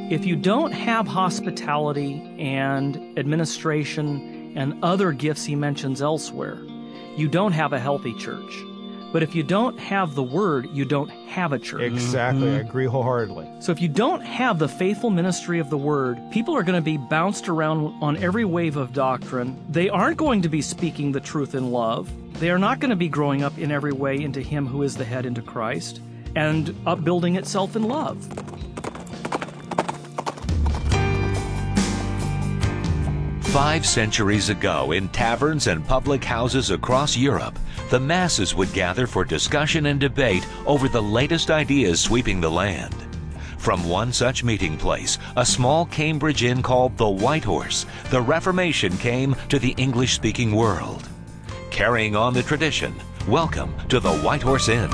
If you don't have hospitality and administration and other gifts he mentions elsewhere, you don't have a healthy church. But if you don't have the Word, you don't have a church. Exactly. I agree wholeheartedly. So if you don't have the faithful ministry of the Word, people are going to be bounced around on every wave of doctrine. They aren't going to be speaking the truth in love. They are not going to be growing up in every way into Him who is the head, into Christ, and upbuilding itself in love. 5 centuries ago, in taverns and public houses across Europe, the masses would gather for discussion and debate over the latest ideas sweeping the land. From one such meeting place, a small Cambridge inn called the White Horse, the Reformation came to the English-speaking world. Carrying on the tradition, welcome to the White Horse Inn.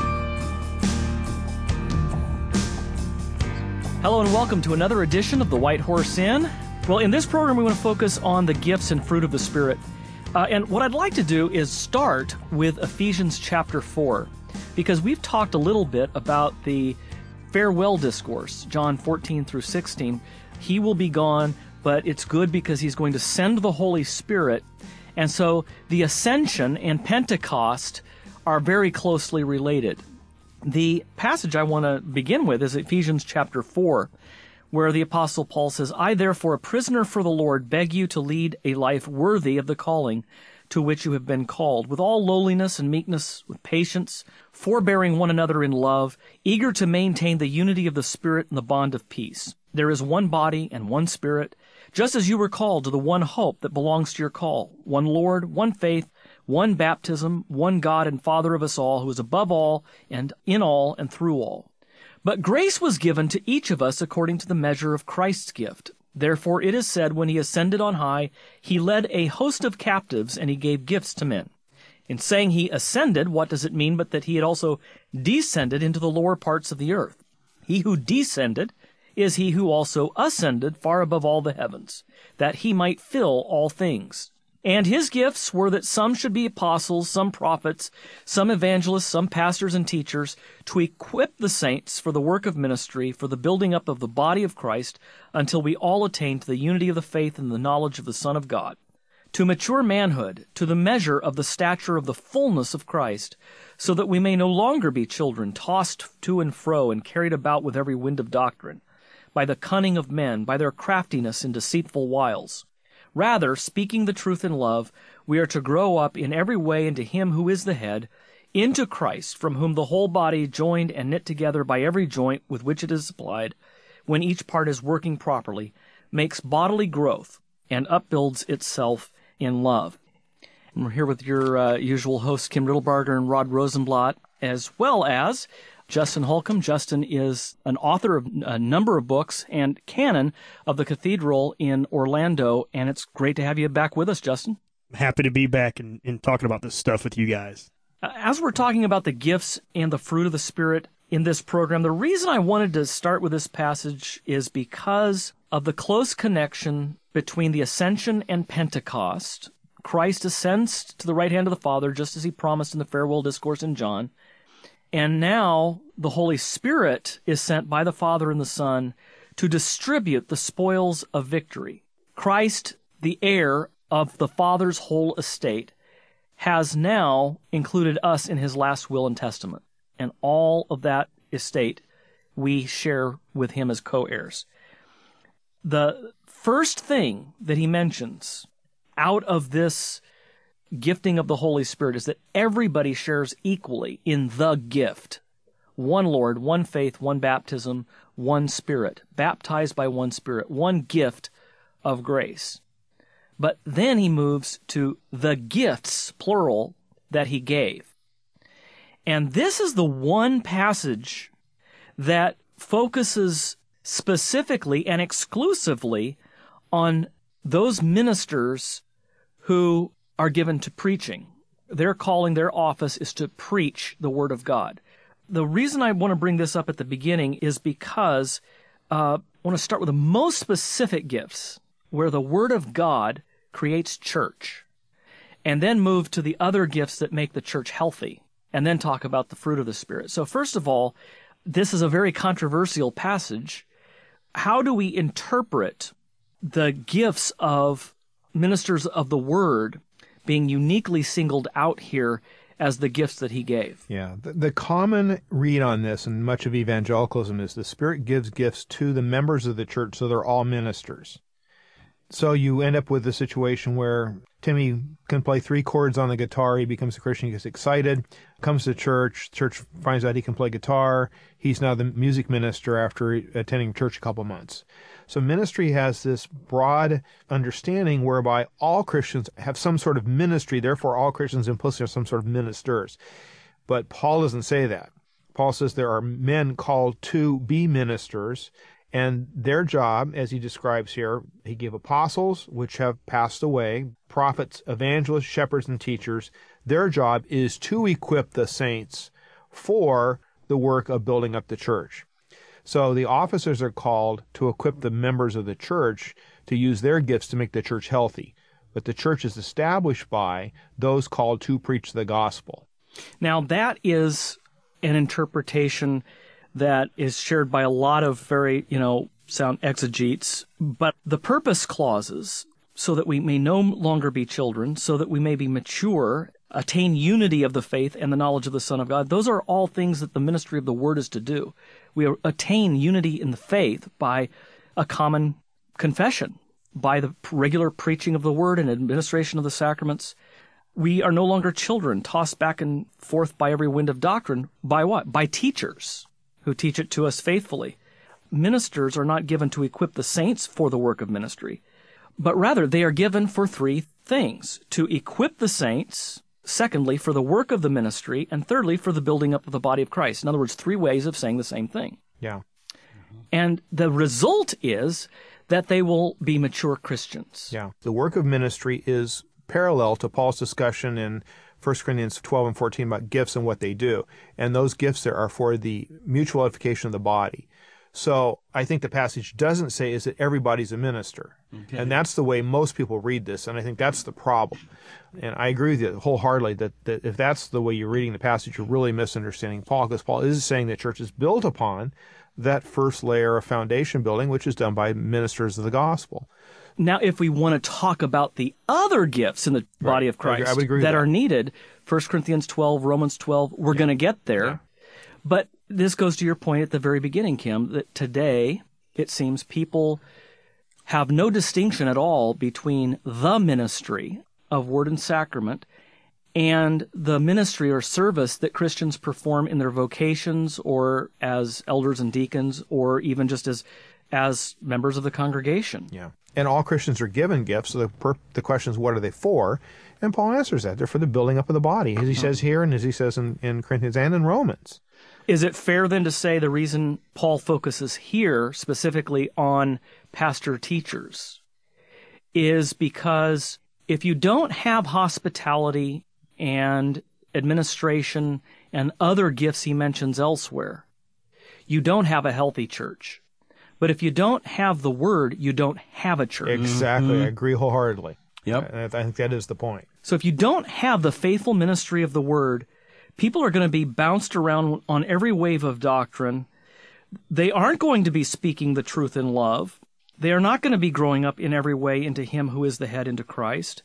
Hello and welcome to another edition of the White Horse Inn. Well, in this program, we want to focus on the gifts and fruit of the Spirit. And what I'd like to do is start with Ephesians chapter 4, because we've talked a little bit about the farewell discourse, John 14 through 16. He will be gone, but it's good because he's going to send the Holy Spirit. And so the ascension and Pentecost are very closely related. The passage I want to begin with is Ephesians chapter 4. Where the Apostle Paul says, I, therefore, a prisoner for the Lord, beg you to lead a life worthy of the calling to which you have been called, with all lowliness and meekness, with patience, forbearing one another in love, eager to maintain the unity of the Spirit in the bond of peace. There is one body and one Spirit, just as you were called to the one hope that belongs to your call, one Lord, one faith, one baptism, one God and Father of us all, who is above all and in all and through all. But grace was given to each of us according to the measure of Christ's gift. Therefore it is said, when he ascended on high, he led a host of captives, and he gave gifts to men. In saying he ascended, what does it mean but that he had also descended into the lower parts of the earth? He who descended is he who also ascended far above all the heavens, that he might fill all things. And his gifts were that some should be apostles, some prophets, some evangelists, some pastors and teachers, to equip the saints for the work of ministry, for the building up of the body of Christ, until we all attain to the unity of the faith and the knowledge of the Son of God, to mature manhood, to the measure of the stature of the fullness of Christ, so that we may no longer be children, tossed to and fro and carried about with every wind of doctrine, by the cunning of men, by their craftiness in deceitful wiles. Rather, speaking the truth in love, we are to grow up in every way into Him who is the head, into Christ, from whom the whole body, joined and knit together by every joint with which it is supplied, when each part is working properly, makes bodily growth and upbuilds itself in love. And we're here with your usual hosts, Kim Riddlebarger and Rod Rosenblatt, as well as Justin Holcomb. Justin is an author of a number of books and canon of the Cathedral in Orlando, and it's great to have you back with us, Justin. Happy to be back and talking about this stuff with you guys. As we're talking about the gifts and the fruit of the Spirit in this program, the reason I wanted to start with this passage is because of the close connection between the Ascension and Pentecost. Christ ascends to the right hand of the Father, just as he promised in the farewell discourse in John. And now the Holy Spirit is sent by the Father and the Son to distribute the spoils of victory. Christ, the heir of the Father's whole estate, has now included us in his last will and testament. And all of that estate we share with him as co-heirs. The first thing that he mentions out of this gifting of the Holy Spirit is that everybody shares equally in the gift. One Lord, one faith, one baptism, one Spirit, baptized by one Spirit, one gift of grace. But then he moves to the gifts, plural, that he gave. And this is the one passage that focuses specifically and exclusively on those ministers who are given to preaching. Their calling, their office is to preach the Word of God. The reason I want to bring this up at the beginning is because I want to start with the most specific gifts, where the Word of God creates church, and then move to the other gifts that make the church healthy, and then talk about the fruit of the Spirit. So first of all, this is a very controversial passage how do we interpret the gifts of ministers of the Word being uniquely singled out here as the gifts that he gave? Yeah. The common read on this, and much of evangelicalism, is the Spirit gives gifts to the members of the church, so they're all ministers. So you end up with a situation where Timmy can play 3 chords on the guitar. He becomes a Christian, he gets excited, comes to church finds out he can play guitar. He's now the music minister after attending church a couple months. So ministry has this broad understanding whereby all Christians have some sort of ministry, therefore all Christians implicitly are some sort of ministers. But Paul doesn't say that. Paul says there are men called to be ministers, and their job, as he describes here, he gave apostles, which have passed away, prophets, evangelists, shepherds, and teachers. Their job is to equip the saints for the work of building up the church. So the officers are called to equip the members of the church to use their gifts to make the church healthy. But the church is established by those called to preach the gospel. Now, that is an interpretation that is shared by a lot of very, sound exegetes. But the purpose clauses, so that we may no longer be children, so that we may be mature, attain unity of the faith and the knowledge of the Son of God, those are all things that the ministry of the Word is to do. We attain unity in the faith by a common confession, by the regular preaching of the Word and administration of the sacraments. We are no longer children, tossed back and forth by every wind of doctrine. By what? By teachers who teach it to us faithfully. Ministers are not given to equip the saints for the work of ministry, but rather they are given for 3 things: to equip the saints, secondly, for the work of the ministry, and thirdly, for the building up of the body of Christ. In other words, 3 ways of saying the same thing. Yeah. And the result is that they will be mature Christians. Yeah. The work of ministry is parallel to Paul's discussion in 1 Corinthians 12 and 14 about gifts and what they do. And those gifts there are for the mutual edification of the body. So I think the passage doesn't say is that everybody's a minister. Okay. And that's the way most people read this, and I think that's the problem. And I agree with you wholeheartedly that if that's the way you're reading the passage, you're really misunderstanding Paul, because Paul is saying that church is built upon that first layer of foundation building, which is done by ministers of the gospel. Now, if we want to talk about the other gifts in the body of Christ I would agree with that are needed, 1 Corinthians 12, Romans 12, we're going to get there. Yeah. But this goes to your point at the very beginning, Kim, that today it seems people have no distinction at all between the ministry of word and sacrament and the ministry or service that Christians perform in their vocations or as elders and deacons or even just as members of the congregation. Yeah. And all Christians are given gifts, so the question is, what are they for? And Paul answers that. They're for the building up of the body, as he says here and as he says in Corinthians and in Romans. Is it fair then to say the reason Paul focuses here specifically on pastor teachers is because if you don't have hospitality and administration and other gifts he mentions elsewhere, you don't have a healthy church. But if you don't have the Word, you don't have a church. Exactly. Mm-hmm. I agree wholeheartedly. Yep. I think that is the point. So if you don't have the faithful ministry of the Word, people are going to be bounced around on every wave of doctrine. They aren't going to be speaking the truth in love. They are not going to be growing up in every way into Him who is the head, into Christ,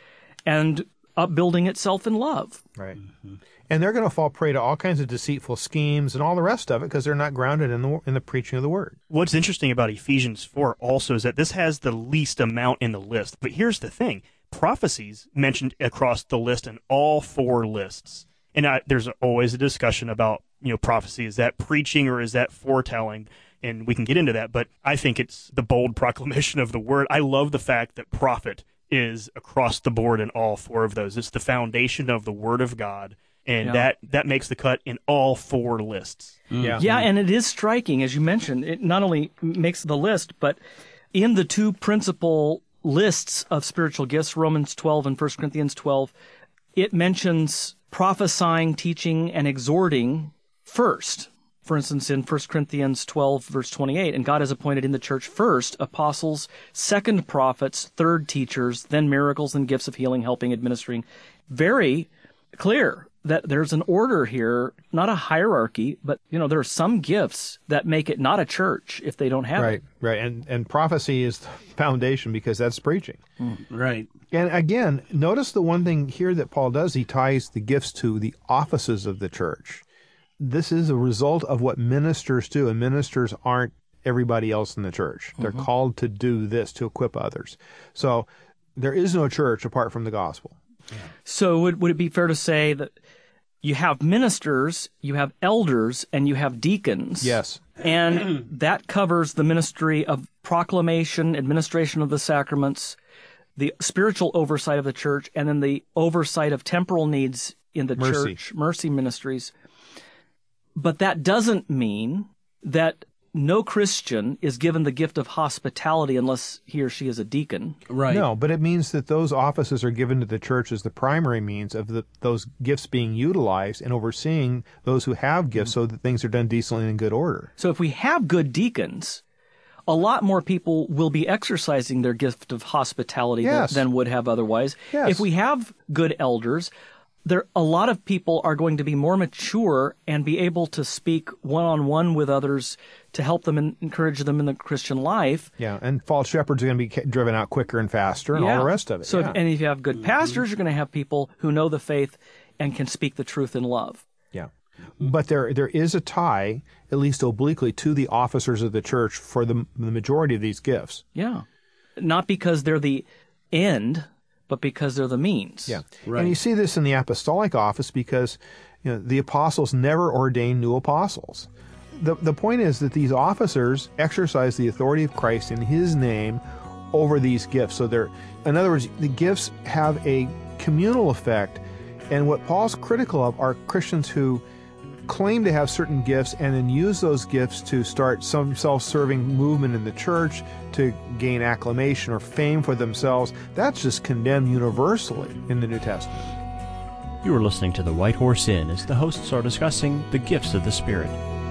and upbuilding itself in love. Right. Mm-hmm. And they're going to fall prey to all kinds of deceitful schemes and all the rest of it because they're not grounded in the preaching of the Word. What's interesting about Ephesians 4 also is that this has the least amount in the list. But here's the thing. Prophecies mentioned across the list in all 4 lists. And there's always a discussion about, prophecy. Is that preaching or is that foretelling? And we can get into that. But I think it's the bold proclamation of the Word. I love the fact that prophet is across the board in all 4 of those. It's the foundation of the Word of God. And that makes the cut in all 4 lists. Yeah. Yeah, and it is striking, as you mentioned. It not only makes the list, but in the 2 principal lists of spiritual gifts, Romans 12 and 1 Corinthians 12, it mentions prophesying, teaching, and exhorting first. For instance, in 1 Corinthians 12, verse 28, and God has appointed in the church first apostles, second prophets, third teachers, then miracles and gifts of healing, helping, administering. Very clear. that there's an order here, not a hierarchy, but, there are some gifts that make it not a church if they don't have it. Right. And prophecy is the foundation because that's preaching. Right. And again, notice the one thing here that Paul does, he ties the gifts to the offices of the church. This is a result of what ministers do, and ministers aren't everybody else in the church. They're called to do this, to equip others. So there is no church apart from the gospel. So would it be fair to say that you have ministers, you have elders, and you have deacons? Yes. And that covers the ministry of proclamation, administration of the sacraments, the spiritual oversight of the church, and then the oversight of temporal needs in the church, mercy ministries. But that doesn't mean that no Christian is given the gift of hospitality unless he or she is a deacon. Right. No, but it means that those offices are given to the church as the primary means of those gifts being utilized and overseeing those who have gifts so that things are done decently and in good order. So if we have good deacons, a lot more people will be exercising their gift of hospitality than would have otherwise. Yes. If we have good elders, a lot of people are going to be more mature and be able to speak one-on-one with others to help them and encourage them in the Christian life. Yeah, and false shepherds are going to be driven out quicker and faster and all the rest of it. So, if you have good pastors, you're going to have people who know the faith and can speak the truth in love. Yeah. But there is a tie, at least obliquely, to the officers of the church for the majority of these gifts. Yeah. Not because they're the end, but because they're the means. Yeah. Right. And you see this in the apostolic office because the apostles never ordained new apostles. The point is that these officers exercise the authority of Christ in his name over these gifts. So in other words, the gifts have a communal effect, and what Paul's critical of are Christians who claim to have certain gifts and then use those gifts to start some self-serving movement in the church to gain acclamation or fame for themselves. That's just condemned universally in the New Testament. You are listening to The White Horse Inn as the hosts are discussing the gifts of the Spirit.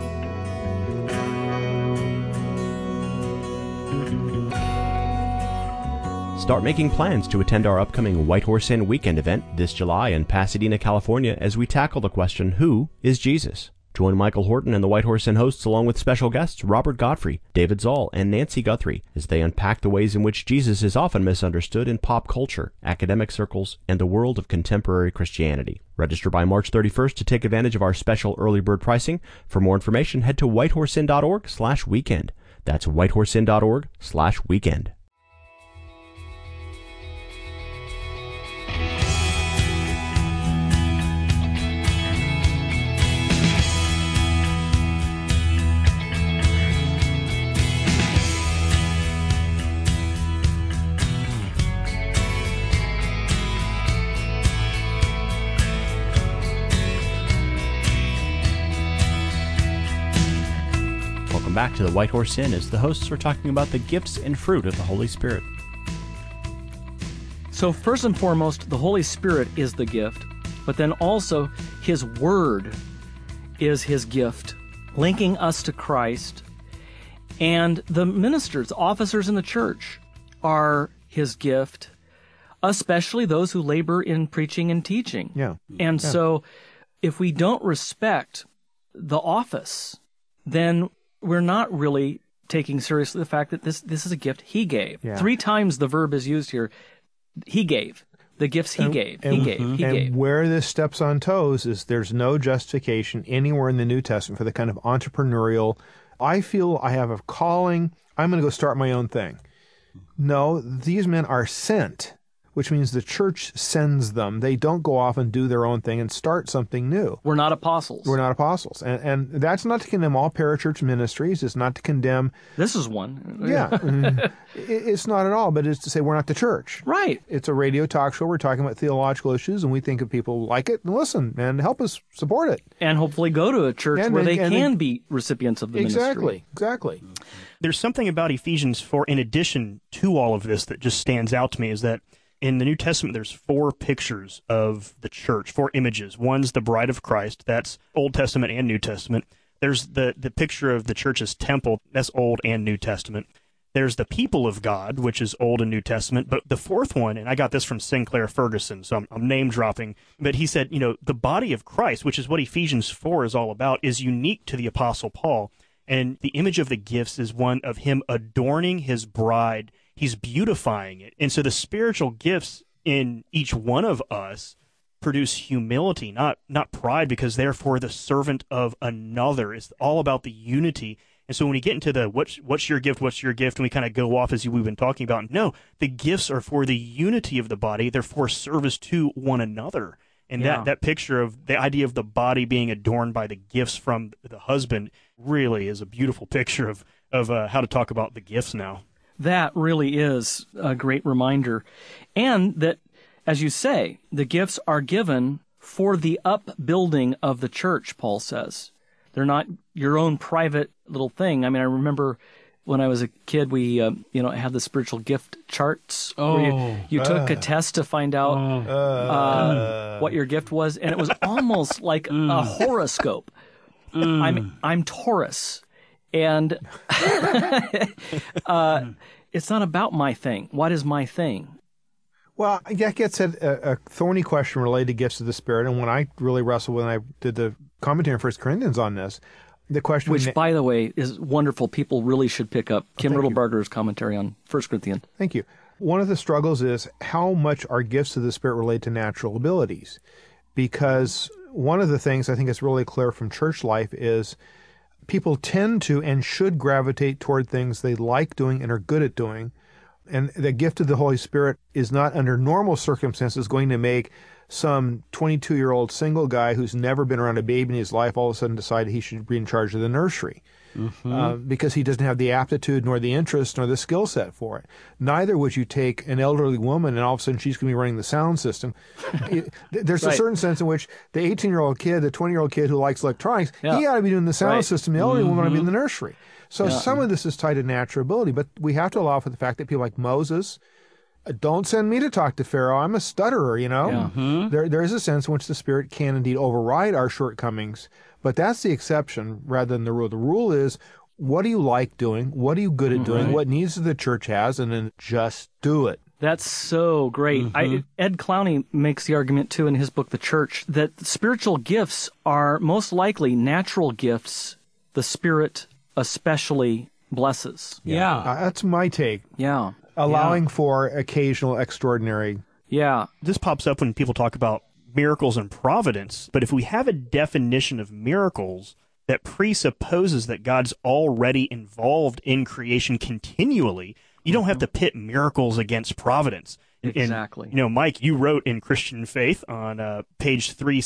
Start making plans to attend our upcoming White Horse Inn weekend event this July in Pasadena, California, as we tackle the question, who is Jesus? Join Michael Horton and the White Horse Inn hosts along with special guests Robert Godfrey, David Zoll, and Nancy Guthrie as they unpack the ways in which Jesus is often misunderstood in pop culture, academic circles, and the world of contemporary Christianity. Register by March 31st to take advantage of our special early bird pricing. For more information, head to whitehorseinn.org/weekend. That's whitehorseinn.org/weekend. Back to the White Horse Inn as the hosts are talking about the gifts and fruit of the Holy Spirit. So first and foremost, the Holy Spirit is the gift, but then also His Word is His gift, linking us to Christ. And the ministers, officers in the church, are His gift, especially those who labor in preaching and teaching. Yeah. And so if we don't respect the office, then we're not really taking seriously the fact that this is a gift He gave. Yeah. 3 times the verb is used here. He gave. The gifts He gave. He gave. And where this steps on toes is there's no justification anywhere in the New Testament for the kind of entrepreneurial, I feel I have a calling, I'm going to go start my own thing. No, these men are sent, which means the church sends them. They don't go off and do their own thing and start something new. We're not apostles. We're not apostles. And that's not to condemn all parachurch ministries. It's not to condemn... This is one. Yeah. It's not at all, but it's to say we're not the church. Right. It's a radio talk show. We're talking about theological issues, and we think if people like it, listen and help us support it. And hopefully go to a church where they can be recipients of the ministry. Exactly. There's something about Ephesians 4, in addition to all of this, that just stands out to me, is that in the New Testament, there's 4 pictures of the church, 4 images. One's the bride of Christ. That's Old Testament and New Testament. There's the picture of the church as temple. That's Old and New Testament. There's the people of God, which is Old and New Testament. But the fourth one, and I got this from Sinclair Ferguson, so I'm name dropping, but he said, the body of Christ, which is what Ephesians 4 is all about, is unique to the Apostle Paul. And the image of the gifts is one of him adorning his bride. He's beautifying it. And so the spiritual gifts in each one of us produce humility, not pride, because therefore the servant of another. It's all about the unity. And so when we get into the what's your gift, and we kind of go off as we've been talking about, no, the gifts are for the unity of the body. They're for service to one another. And that picture of the idea of the body being adorned by the gifts from the husband really is a beautiful picture of how to talk about the gifts now. That really is a great reminder. And that, as you say, the gifts are given for the upbuilding of the church, Paul says. They're not your own private little thing. I mean, I remember when I was a kid, we had the spiritual gift charts where you took a test to find out what your gift was, and it was almost like a horoscope. I'm Taurus, and it's not about my thing. What is my thing? Well, that gets at a thorny question related to gifts of the Spirit, and when I really wrestled when I did the commentary on 1 Corinthians on this, the question... Which, by the way, is wonderful. People really should pick up Kim Riddlebarger's commentary on 1 Corinthians. Thank you. One of the struggles is how much are gifts of the Spirit related to natural abilities? Because one of the things I think is really clear from church life is people tend to and should gravitate toward things they like doing and are good at doing. And the gift of the Holy Spirit is not, under normal circumstances, going to make some 22-year-old single guy who's never been around a baby in his life all of a sudden decide he should be in charge of the nursery. Because he doesn't have the aptitude nor the interest nor the skill set for it. Neither would you take an elderly woman and all of a sudden she's going to be running the sound system. There's a certain sense in which the 18-year-old kid, the 20-year-old kid who likes electronics, he ought to be doing the sound system. The elderly woman ought to be in the nursery. So some of this is tied to natural ability, but we have to allow for the fact that people like Moses, don't send me to talk to Pharaoh. I'm a stutterer, There is a sense in which the Spirit can indeed override our shortcomings, but that's the exception rather than the rule. The rule is, what do you like doing? What are you good at doing? What needs the church has? And then just do it. That's so great. Ed Clowney makes the argument, too, in his book, The Church, that spiritual gifts are most likely natural gifts the Spirit especially blesses. That's my take. Yeah. Allowing for occasional extraordinary. Yeah. This pops up when people talk about miracles and providence, but if we have a definition of miracles that presupposes that God's already involved in creation continually, you don't have to pit miracles against providence. Exactly. And, Mike, you wrote in Christian Faith on page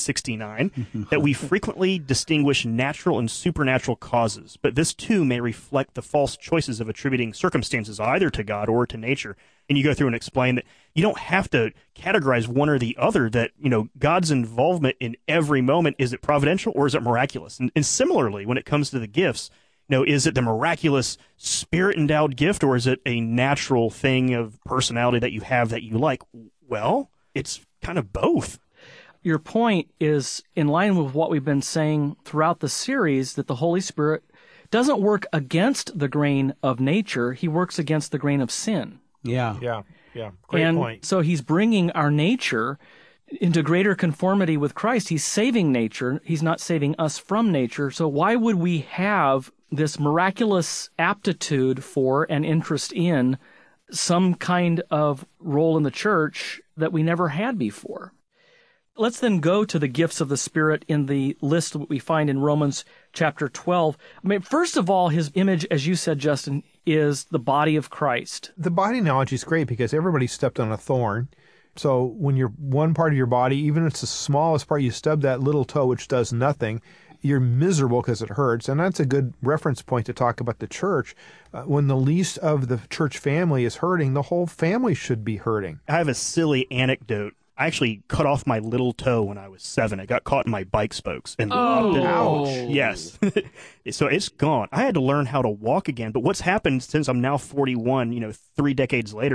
369 that we frequently distinguish natural and supernatural causes, but this too may reflect the false choices of attributing circumstances either to God or to nature. And you go through and explain that you don't have to categorize one or the other, that, God's involvement in every moment, is it providential or is it miraculous? And similarly, when it comes to the gifts, is it the miraculous Spirit-endowed gift, or is it a natural thing of personality that you have that you like? Well, it's kind of both. Your point is in line with what we've been saying throughout the series, that the Holy Spirit doesn't work against the grain of nature. He works against the grain of sin. Yeah. Great point. So he's bringing our nature into greater conformity with Christ. He's saving nature. He's not saving us from nature. So why would we have this miraculous aptitude for and interest in some kind of role in the church that we never had before? Let's then go to the gifts of the Spirit in the list that we find in Romans chapter 12. First of all, his image, as you said, Justin, is the body of Christ. The body analogy is great because everybody stepped on a thorn. So when you're one part of your body, even if it's the smallest part, you stub that little toe, which does nothing, you're miserable because it hurts. And that's a good reference point to talk about the church. When the least of the church family is hurting, the whole family should be hurting. I have a silly anecdote. I actually cut off my little toe when I was 7. It got caught in my bike spokes. And ouch. Yes. So it's gone. I had to learn how to walk again. But what's happened since I'm now 41, 3 decades later,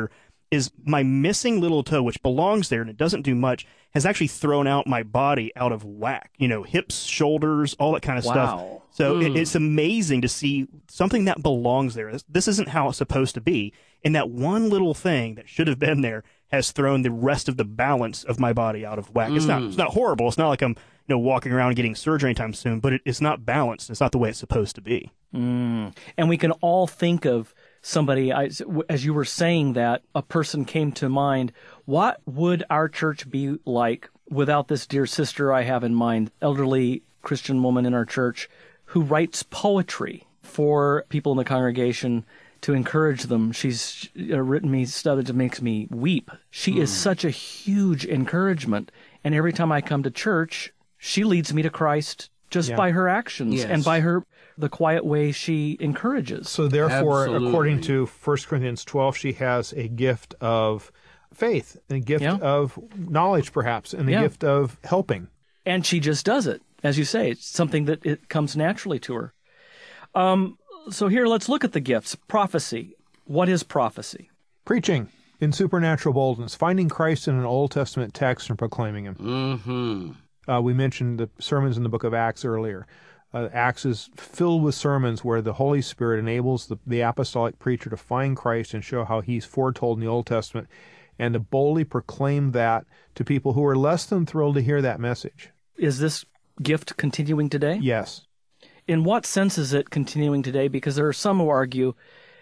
is my missing little toe, which belongs there and it doesn't do much, has actually thrown out my body out of whack. Hips, shoulders, all that kind of stuff. So it's amazing to see something that belongs there. This isn't how it's supposed to be. And that one little thing that should have been there has thrown the rest of the balance of my body out of whack. It's not horrible. It's not like I'm walking around and getting surgery anytime soon, but it's not balanced. It's not the way it's supposed to be. And we can all think of somebody, as you were saying that, a person came to mind. What would our church be like without this dear sister I have in mind, elderly Christian woman in our church who writes poetry for people in the congregation to encourage them? She's written me stuff that makes me weep. She is such a huge encouragement. And every time I come to church, she leads me to Christ just by her actions and by the quiet way she encourages. So therefore, according to 1 Corinthians 12, she has a gift of faith, and a gift of knowledge, perhaps, and a gift of helping. And she just does it. As you say, it's something that it comes naturally to her. So here, let's look at the gifts. Prophecy. What is prophecy? Preaching in supernatural boldness, finding Christ in an Old Testament text and proclaiming him. Mm-hmm. We mentioned the sermons in the book of Acts earlier. Acts is filled with sermons where the Holy Spirit enables the apostolic preacher to find Christ and show how he's foretold in the Old Testament, and to boldly proclaim that to people who are less than thrilled to hear that message. Is this gift continuing today? Yes. In what sense is it continuing today? Because there are some who argue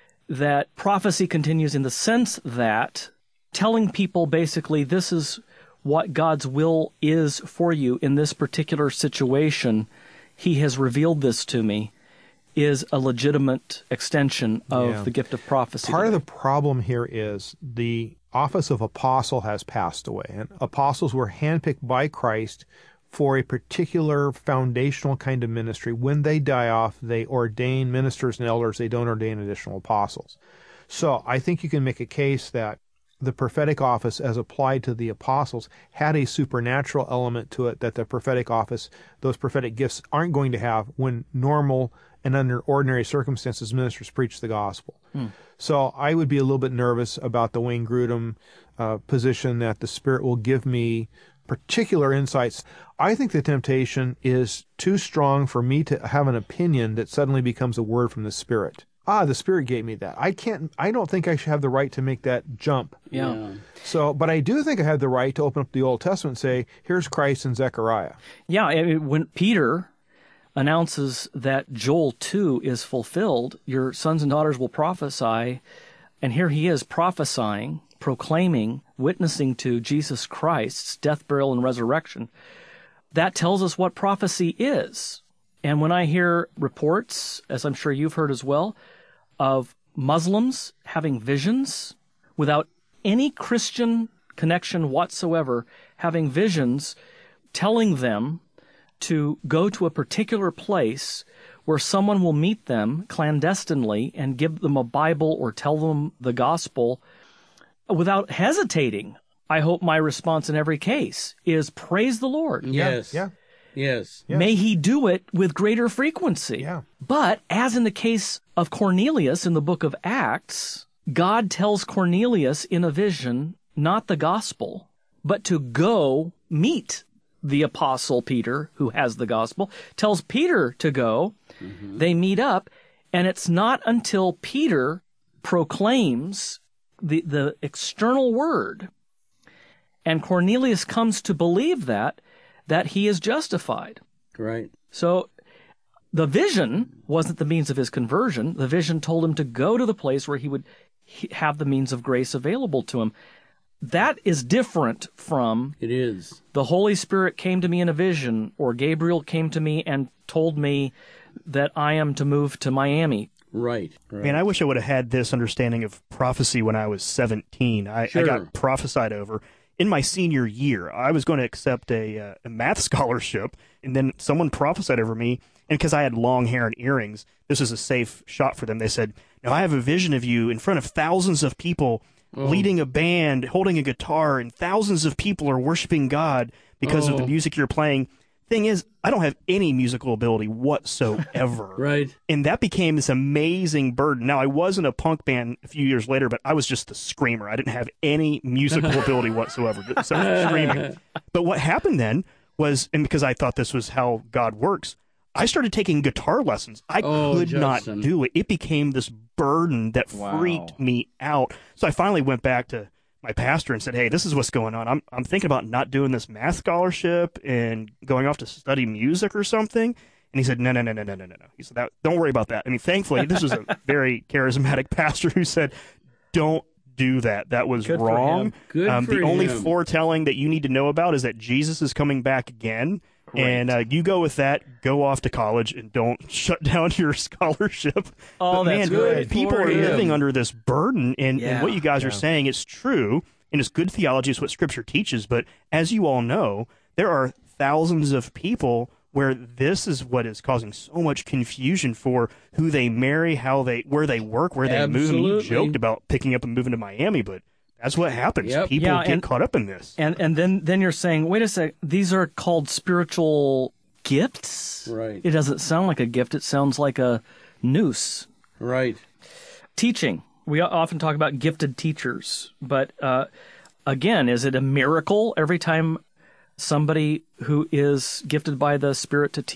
that prophecy continues in the sense that telling people basically this is what God's will is for you in this particular situation, he has revealed this to me, is a legitimate extension of the gift of prophecy. Part of the problem here is the office of apostle has passed away, and apostles were handpicked by Christ for a particular foundational kind of ministry. When they die off, they ordain ministers and elders. They don't ordain additional apostles. So I think you can make a case that the prophetic office as applied to the apostles had a supernatural element to it that the prophetic office, those prophetic gifts, aren't going to have when normal and under ordinary circumstances ministers preach the gospel. So I would be a little bit nervous about the Wayne Grudem position that the Spirit will give me particular insights. I think the temptation is too strong for me to have an opinion that suddenly becomes a word from the Spirit. The Spirit gave me that. I don't think I should have the right to make that jump. Yeah. So, but I do think I have the right to open up the Old Testament and say, here's Christ in Zechariah. Yeah, I mean, when Peter announces that Joel 2 is fulfilled, your sons and daughters will prophesy, and here he is prophesying, proclaiming, witnessing to Jesus Christ's death, burial, and resurrection. That tells us what prophecy is. And when I hear reports, as I'm sure you've heard as well, of Muslims having visions without any Christian connection whatsoever, having visions telling them to go to a particular place where someone will meet them clandestinely and give them a Bible or tell them the gospel without hesitating. I hope my response in every case is praise the Lord. Yes. Yeah. Yes. May he do it with greater frequency. Yeah. But as in the case of Cornelius in the book of Acts, God tells Cornelius in a vision, not the gospel, but to go meet the apostle Peter, who has the gospel, tells Peter to go. They meet up, and it's not until Peter proclaims the external word, and Cornelius comes to believe that he is justified. Right. So the vision wasn't the means of his conversion. The vision told him to go to the place where he would have the means of grace available to him. That is different from It is. the Holy Spirit came to me in a vision, or Gabriel came to me and told me that I am to move to Miami. Right. Man, I wish I would have had this understanding of prophecy when I was 17. I got prophesied over. In my senior year, I was going to accept a math scholarship, and then someone prophesied over me, and because I had long hair and earrings, this was a safe shot for them. They said, "Now I have a vision of you in front of thousands of people, leading a band, holding a guitar, and thousands of people are worshiping God because of the music you're playing. thing is, I don't have any musical ability whatsoever. Right. And that became this amazing burden. Now, I was in a punk band a few years later, but I was just the screamer. I didn't have any musical ability whatsoever, except for screaming. But what happened then was, and because I thought this was how God works, I started taking guitar lessons. I could not do it. It became this burden that freaked me out. So I finally went back to my pastor and said, hey, this is what's going on. I'm thinking about not doing this math scholarship and going off to study music or something. And he said, no. He said, don't worry about that. I mean, thankfully, this was a very charismatic pastor who said, don't do that. That was wrong. The only foretelling that you need to know about is that Jesus is coming back again. Great. And you go with that, go off to college, and don't shut down your scholarship. Oh, but that's man, good. People are living under this burden, and what you guys are saying is true, and it's good theology. It's what Scripture teaches. But as you all know, there are thousands of people where this is what is causing so much confusion for who they marry, where they work, where they move. And you joked about picking up and moving to Miami, but that's what happens. Yep. People get caught up in this. And then you're saying, wait a sec, these are called spiritual gifts? Right. It doesn't sound like a gift. It sounds like a noose. Right. Teaching. We often talk about gifted teachers. But again, is it a miracle every time somebody who is gifted by the Spirit to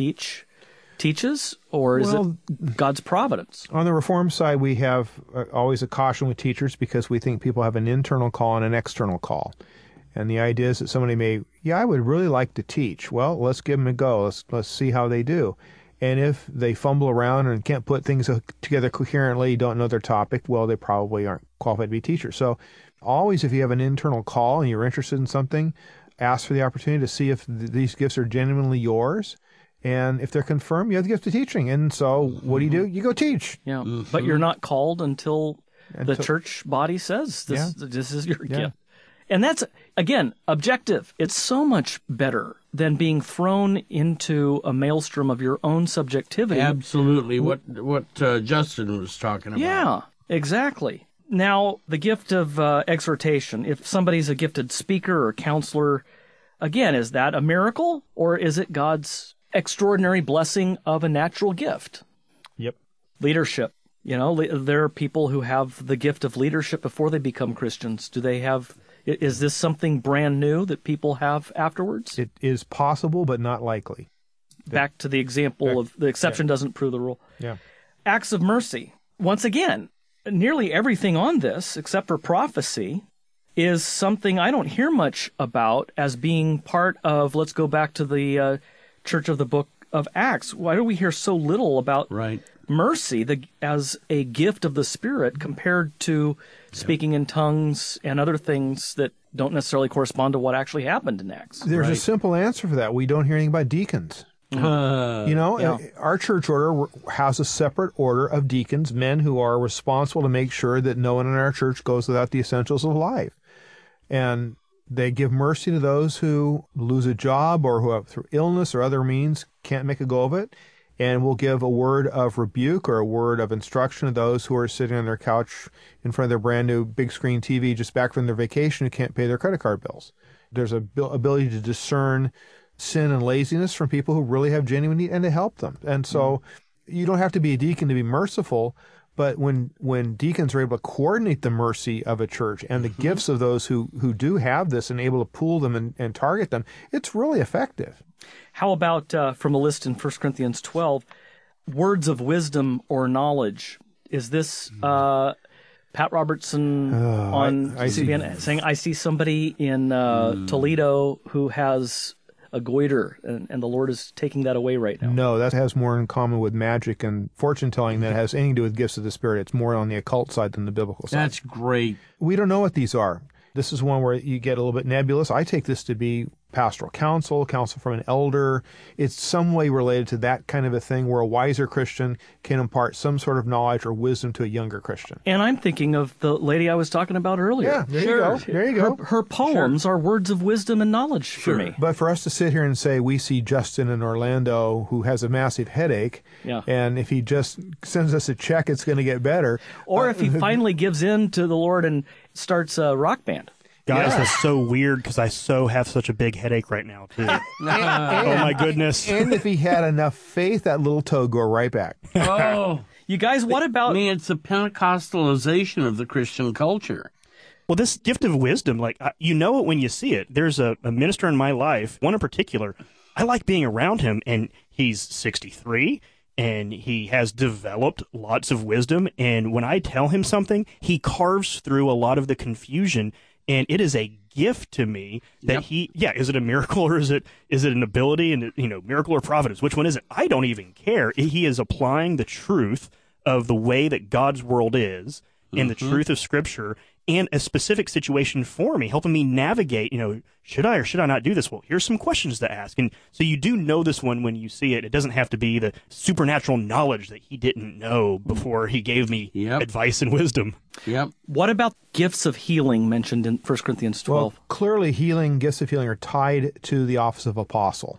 teaches, or is it God's providence? On the Reformed side, we have always a caution with teachers because we think people have an internal call and an external call. And the idea is that somebody may, I would really like to teach. Well, let's give them a go. Let's see how they do. And if they fumble around and can't put things together coherently, don't know their topic, well, they probably aren't qualified to be teachers. So always, if you have an internal call and you're interested in something, ask for the opportunity to see if these gifts are genuinely yours. And if they're confirmed, you have the gift of teaching. And so what do? You go teach. Yeah. Mm-hmm. But you're not called until the church body says this is your gift. And that's, again, objective. It's so much better than being thrown into a maelstrom of your own subjectivity. Absolutely. What Justin was talking about. Yeah, exactly. Now, the gift of exhortation. If somebody's a gifted speaker or counselor, again, is that a miracle, or is it God's extraordinary blessing of a natural gift? Yep. Leadership. There are people who have the gift of leadership before they become Christians. Is this something brand new that people have afterwards? It is possible, but not likely. Back to the example of the exception doesn't prove the rule. Yeah. Acts of mercy. Once again, nearly everything on this, except for prophecy, is something I don't hear much about as being part of, let's go back to the Church of the Book of Acts. Why do we hear so little about mercy as a gift of the Spirit compared to speaking in tongues and other things that don't necessarily correspond to what actually happened in Acts? There's a simple answer for that. We don't hear anything about deacons. Our church order has a separate order of deacons, men who are responsible to make sure that no one in our church goes without the essentials of life. And they give mercy to those who lose a job or who have, through illness or other means, can't make a go of it. And we'll give a word of rebuke or a word of instruction to those who are sitting on their couch in front of their brand new big screen TV just back from their vacation who can't pay their credit card bills. There's an ability to discern sin and laziness from people who really have genuine need and to help them. And so you don't have to be a deacon to be merciful, but when deacons are able to coordinate the mercy of a church and the gifts of those who do have this and able to pool them and target them, it's really effective. How about from a list in 1 Corinthians 12, words of wisdom or knowledge? Is this Pat Robertson on CBN saying, I see somebody in Toledo who has a goiter, and the Lord is taking that away right now? No, that has more in common with magic and fortune-telling than it has anything to do with gifts of the Spirit. It's more on the occult side than the biblical side. That's great. We don't know what these are. This is one where you get a little bit nebulous. I take this to be pastoral counsel from an elder. It's some way related to that kind of a thing where a wiser Christian can impart some sort of knowledge or wisdom to a younger Christian. And I'm thinking of the lady I was talking about earlier. Yeah, there you go. Her poems are words of wisdom and knowledge for me. But for us to sit here and say we see Justin in Orlando who has a massive headache, and if he just sends us a check, it's going to get better. Or if he finally gives in to the Lord and starts a rock band. Guys, Yeah. that's so weird because I have such a big headache right now, too. Oh, my goodness. And if he had enough faith, that little toe would go right back. Oh, You guys, what I about... mean, it's the Pentecostalization of the Christian culture. Well, this gift of wisdom, like, you know it when you see it. There's a minister in my life, one in particular, I like being around him, and he's 63, and he has developed lots of wisdom, and when I tell him something, he carves through a lot of the confusion, and it is a gift to me that is it a miracle or is it an ability, and miracle or providence? Which one is it? I don't even care. He is applying the truth of the way that God's world is and the truth of Scripture and a specific situation for me, helping me navigate, should I or should I not do this? Well, here's some questions to ask. And so you do know this one when you see it. It doesn't have to be the supernatural knowledge that he didn't know before he gave me advice and wisdom. Yep. What about gifts of healing mentioned in 1 Corinthians 12? Well, clearly gifts of healing are tied to the office of apostle.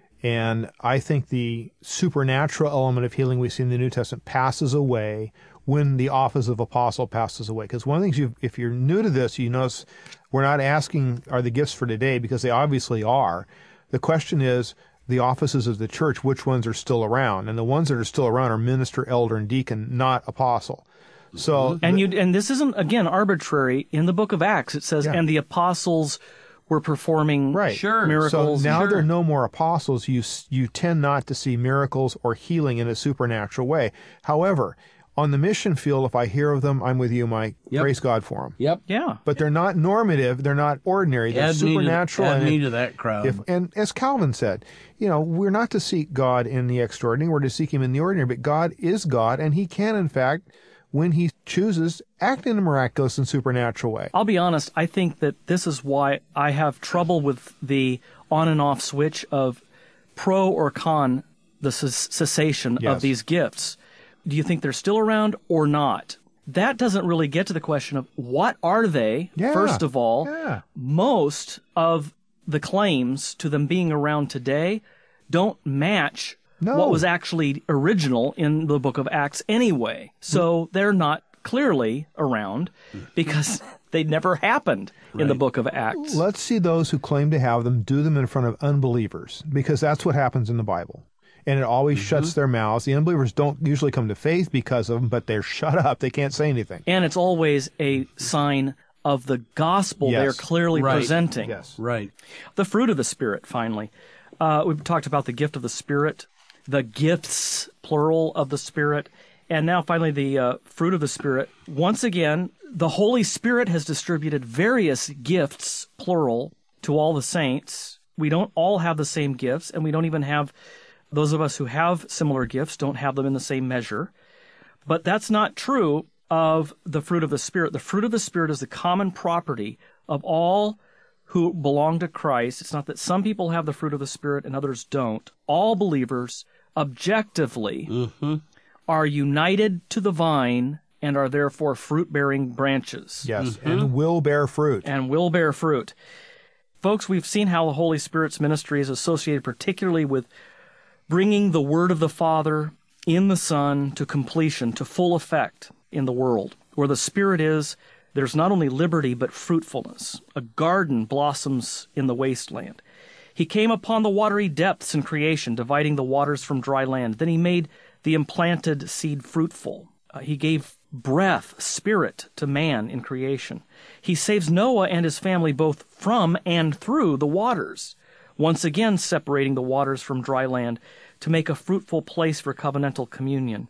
And I think the supernatural element of healing we see in the New Testament passes away when the office of apostle passes away. Because one of the things, if you're new to this, you notice we're not asking, are the gifts for today? Because they obviously are. The question is, the offices of the church, which ones are still around? And the ones that are still around are minister, elder, and deacon, not apostle. So, and this isn't, again, arbitrary. In the book of Acts, it says, and the apostles were performing miracles. So now there are no more apostles. You tend not to see miracles or healing in a supernatural way. However, on the mission field, if I hear of them, I'm with you, Mike. Praise God for them. Yep. Yeah. But they're not normative. They're not ordinary. They're supernatural. Add me to that crowd. And as Calvin said, we're not to seek God in the extraordinary. We're to seek him in the ordinary. But God is God, and he can, in fact, when he chooses, act in a miraculous and supernatural way. I'll be honest, I think that this is why I have trouble with the on and off switch of pro or con the cessation of these gifts. Do you think they're still around or not? That doesn't really get to the question of what are they, first of all. Yeah. Most of the claims to them being around today don't match what was actually original in the book of Acts anyway. So they're not clearly around because they never happened in the book of Acts. Let's see those who claim to have them do them in front of unbelievers, because that's what happens in the Bible. And it always shuts their mouths. The unbelievers don't usually come to faith because of them, but they're shut up. They can't say anything. And it's always a sign of the gospel they're clearly presenting. Yes. Right. The fruit of the Spirit, finally. We've talked about the gift of the Spirit, the gifts, plural, of the Spirit, and now finally the fruit of the Spirit. Once again, the Holy Spirit has distributed various gifts, plural, to all the saints. We don't all have the same gifts, and we don't even have... Those of us who have similar gifts don't have them in the same measure. But that's not true of the fruit of the Spirit. The fruit of the Spirit is the common property of all who belong to Christ. It's not that some people have the fruit of the Spirit and others don't. All believers, objectively, are united to the vine and are therefore fruit-bearing branches. Yes, and will bear fruit. And will bear fruit. Folks, we've seen how the Holy Spirit's ministry is associated particularly with bringing the word of the Father in the Son to completion, to full effect in the world. Where the Spirit is, there's not only liberty, but fruitfulness. A garden blossoms in the wasteland. He came upon the watery depths in creation, dividing the waters from dry land. Then he made the implanted seed fruitful. He gave breath, spirit to man in creation. He saves Noah and his family both from and through the waters, once again separating the waters from dry land to make a fruitful place for covenantal communion.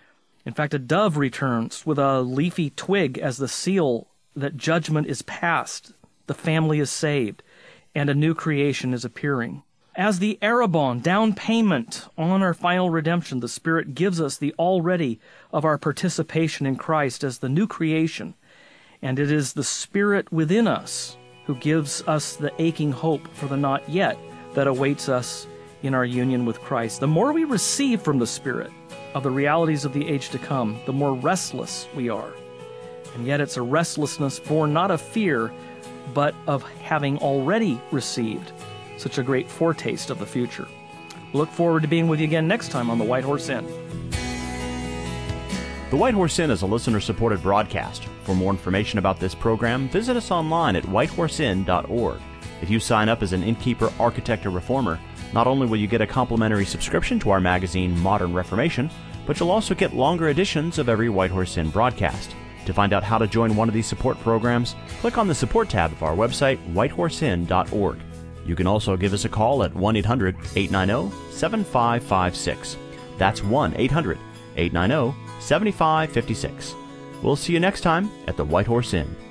In fact, a dove returns with a leafy twig as the seal that judgment is past, the family is saved, and a new creation is appearing. As the arrabon, down payment on our final redemption, the Spirit gives us the already of our participation in Christ as the new creation, and it is the Spirit within us who gives us the aching hope for the not yet that awaits us in our union with Christ. The more we receive from the Spirit of the realities of the age to come, the more restless we are. And yet it's a restlessness born not of fear, but of having already received such a great foretaste of the future. Look forward to being with you again next time on The White Horse Inn. The White Horse Inn is a listener-supported broadcast. For more information about this program, visit us online at whitehorseinn.org. If you sign up as an innkeeper, architect, or reformer, not only will you get a complimentary subscription to our magazine, Modern Reformation, but you'll also get longer editions of every White Horse Inn broadcast. To find out how to join one of these support programs, click on the support tab of our website, whitehorseinn.org. You can also give us a call at 1-800-890-7556. That's 1-800-890-7556. We'll see you next time at the White Horse Inn.